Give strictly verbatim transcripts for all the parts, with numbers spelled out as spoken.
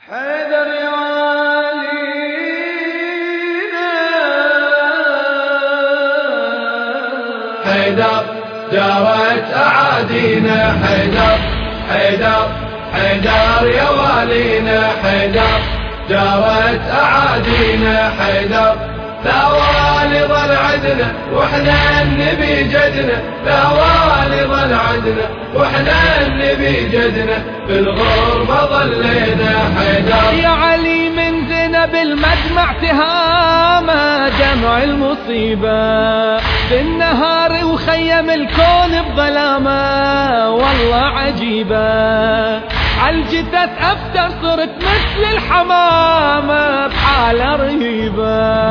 حيدر يا والينا حيدر جارت أعادينا حيدر حيدر حيدر يا والينا حيدر جارت أعادينا حيدر لا والي ظل عدنا واحنا النبي جدنا لا والي ظل عدنا واحنا النبي جدنا بالغربة ظلينا حيدر يا علي من زينب المدمع تهامة دمع المصيبة بالنهار وخيم الكون بظلامة والله عجيبة عالجثث أفتر صرت مثل الحمامة بحالة رهيبة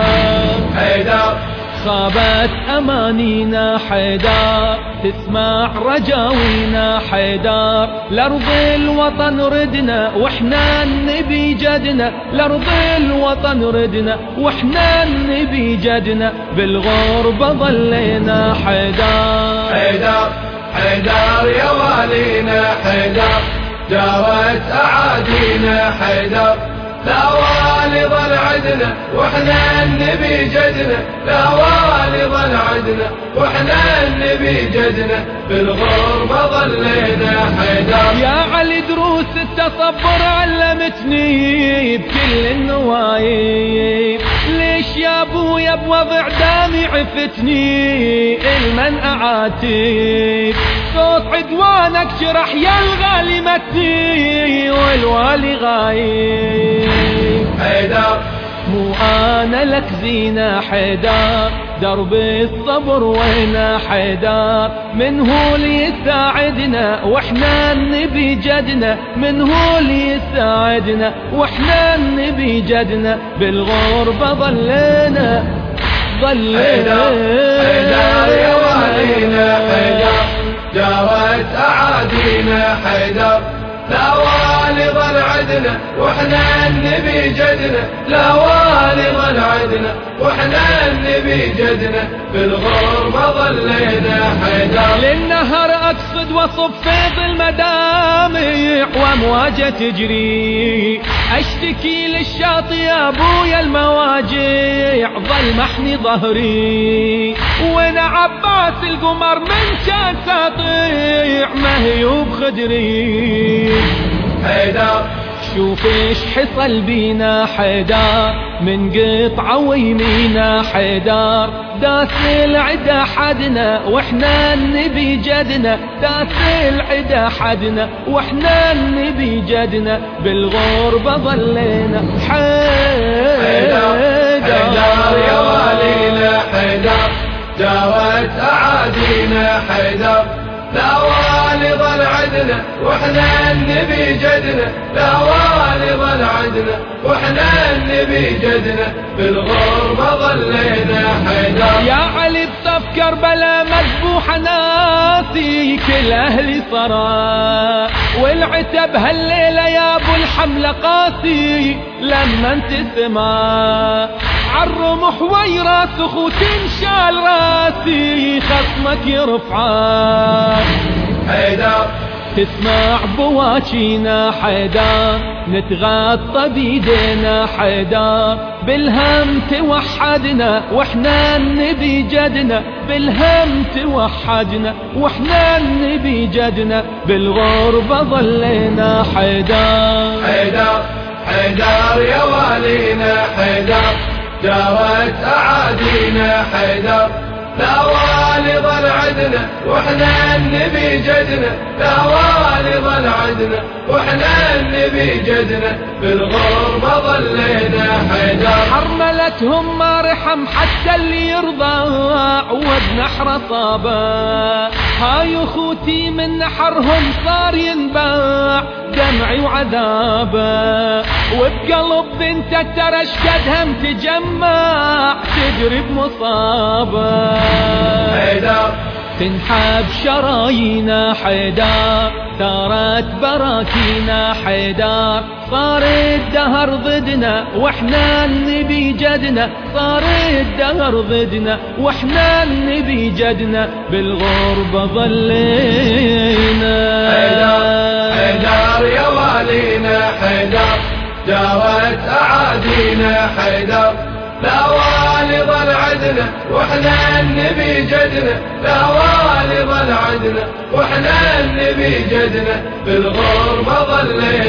حيدر خابت أمانينا حيدر تسمع رجاوينا حيدر لأرض الوطن ردنا واحنا النبي جدنا لأرض الوطن ردنا واحنا النبي جدنا بالغربة ظلينا حيدر حيدر حيدر يا والينا حيدر جارت أعادينا حيدر لا والي ظل عدنا واحنا النبي جدنا لا والي ظل عدنا واحنا النبي جدنا بالغربة ظلينا حيدر يا علي دروس التصبر علمتني بكل النوايب ليش يا ابويا بوضع دامي عفتني المن اعاتب صوت عدوانك شرح يا الغالي متني والوالي غايب حيدر مو انا لك زينة حيدر درب الصبر وين حيدر من هو اللي يساعدنا واحنا النبي جدنا من هو اللي يساعدنا واحنا النبي جدنا بالغربة ظلينا ظلينا حيدر يا والينا حيدر جارت أعادينا حيدر لا والي ظل عدنا واحنا النبي جدنا لا والي ظل عدنا واحنا النبي جدنا بالغربة ظلينا حيدر للنهر اقصد وصف فيض المدامع وامواجه تجري اشتكي للشاطئ يا ابويا المواجع ظل محني ظهري وانا عباس القمر من كان ساطيع مهيوب خدري حيدر شوف ايش حصل بينا حيدر من قطعة ويمينا حيدر داس العدا حدنا واحنا النبي جدنا داس العدا حدنا واحنا النبي جدنا بالغربة ظلينا حيدر حيدر يا والينا حيدر جارت أعادينا حيدر لا والي ظل عدنا واحنا النبي جدنا لا والي ظل عدنا واحنا النبي جدنا بالغربة ظلينا حيدر يا علي بصف كربلاء مذبوحة ناسي كل اهلي صرا والعتب هالليلة يا ابو الحملة قاسي لما انت سما عالرمح ويراس اخوتي انشال راسي خصمك يرفعك حيدر تسمع بواجينا حيدر نتغطى بيدينا حيدر بالهم توحدنا واحنا النبي جدنا بالهم توحدنا واحنا النبي جدنا بالغربة ظلينا حيدر حيدر حيدر يا والينا حيدر جارت أعادينا حيدر لا والي ظل عدنا واحنا النبي جدنا لا والي ظل عدنا واحنا النبي جدنا بالغربة ظلينا حيدر حرملتهم ما رحم حتى اللي يرضى ود نحر صابه هاي اخوتي من نحرهم صار ينباع دمعي وعذابه وبقلب بنتك ترى اشكد هم تجمع تجري بمصابه حيدر تنحب شرايينا حيدر ثارت براكينا حيدر صار الدهر ضدنا واحنا النبي جدنا صار الدهر ضدنا واحنا النبي جدنا بالغربة ظلينا حيدر حيدر يا والينا حيدر جارت أعادينا حيدر، لا والي ظل عدنا واحنا النبي جدنا، لا والي ظل عدنا واحنا النبي جدنا، بالغربة ظلينا